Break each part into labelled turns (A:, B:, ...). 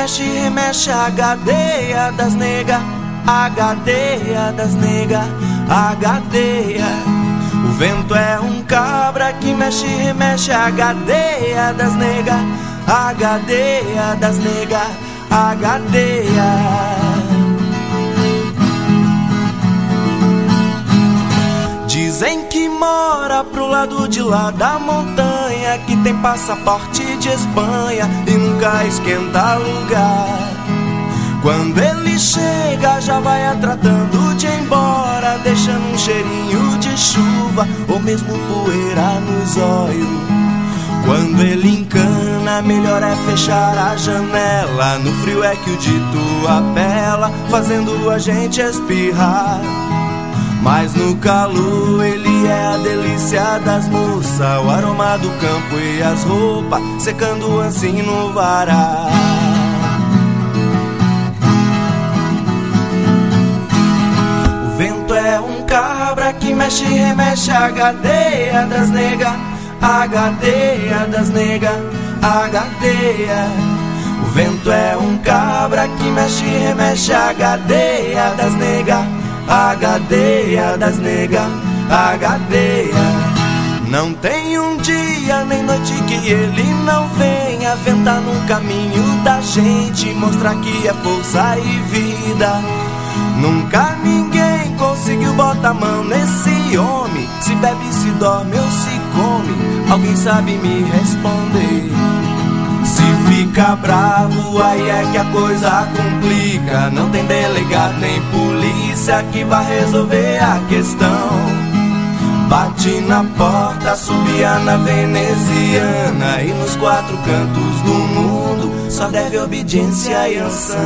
A: mexe e remexe, a gadeia das nega, a gadeia das nega, a gadeia. O vento é um cabra que mexe e remexe, a gadeia das nega, a gadeia das nega, a gadeia. Dizem que mora pro lado de lá da montanha, que tem passaporte de Espanha e nunca esquenta lugar. Quando ele chega já vai tratando de ir embora, deixando um cheirinho de chuva ou mesmo poeira nos olhos. Quando ele encana, melhor é fechar a janela. No frio é que o dito apela, fazendo a gente espirrar. Mas no calor ele é a delícia das moças, o aroma do campo e as roupas secando assim no vará. O vento é um cabra que mexe e remexe, a gadeia das nega, a gadeia das nega, a gadeia. O vento é um cabra que mexe e remexe, a gadeia das nega, a gadeia das nega, a gadeia. Não tem um dia nem noite que ele não venha ventar no caminho da gente, mostrar que é força e vida. Nunca ninguém conseguiu botar a mão nesse homem, se bebe, se dorme ou se come, alguém sabe me responder. Se fica bravo, aí é que a coisa complica. Não tem delegado nem polícia que vai resolver a questão. Bate na porta, subia na veneziana, e nos quatro cantos do mundo só deve obediência e anção.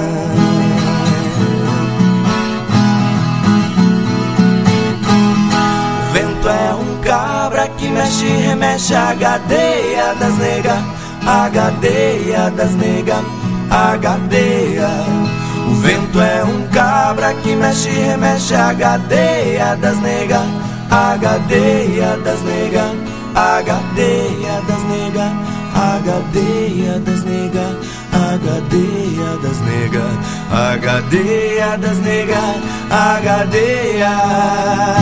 A: O vento é um cabra que mexe e remexe, a gadeia das nega, a gadeia das nega, a gadeia. O vento é um cabra que mexe e remexe, a gadeia das nega, a gadeia das nega, a gadeia das nega, a gadeia das nega, a gadeia das nega, a gadeia das nega, a gadeia.